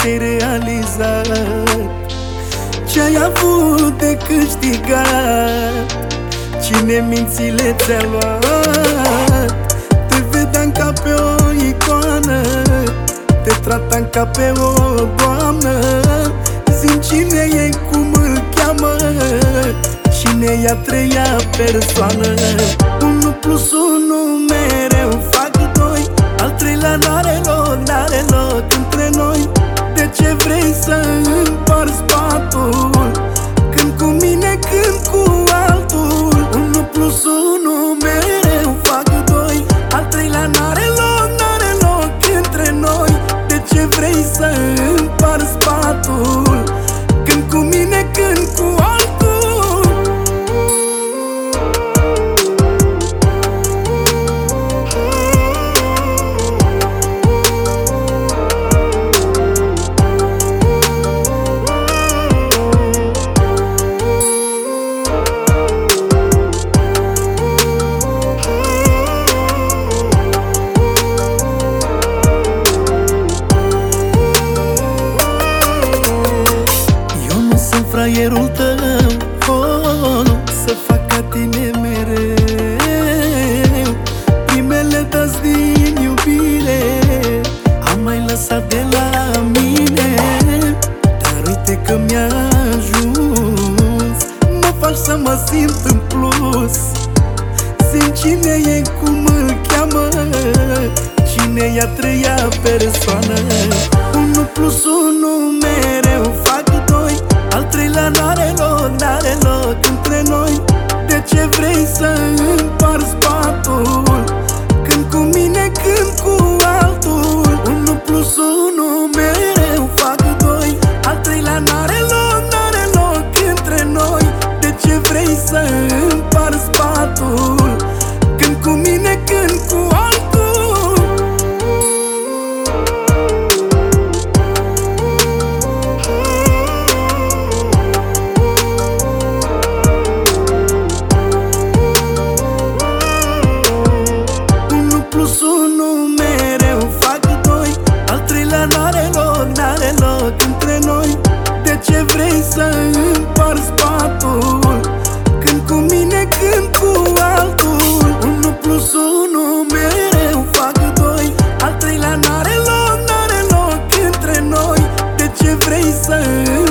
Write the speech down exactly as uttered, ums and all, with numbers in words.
ce-ai realizat, ce-ai avut de câștigat. Cine mințile ți-a luat, te vedeam ca pe o icoană, te tratam ca pe o doamnă. Zi-mi cine e, cum îl cheamă, cine e a treia persoană. Unu plus unu mereu fac doi, al treilea n-are loc, n-are loc între noi. De ce vrei să împarți patul, când cu mine, când cu altul? Unu plus unu mereu fac doi, al treilea n-are loc, n-are loc între noi. De ce vrei să împarți patul, când cu mine, când cu altul? Fraierul tău, oh, să fac ca tine mereu. Primele dăți din iubire am mai lăsat de la mine, dar uite că mi-a ajuns. Mă faci să mă simt în plus. Zi-mi cine e, cum îl cheamă, cine e a treia persoană. Unu plus unu mereu fac doi, al treilea n-are loc, n-are loc între noi. De ce vrei să împarți patul, când cu mine, când cu altul? Unu plus unu mereu fac doi, al treilea n-are loc, n-are loc între noi. De ce vrei să împarți patul, când cu mine, când cu altul? N-are loc între noi. De ce vrei să împarți patul, când cu mine, când cu altul? Unu plus unu mereu fac doi, al treilea n-are loc, n-are loc între noi. De ce vrei să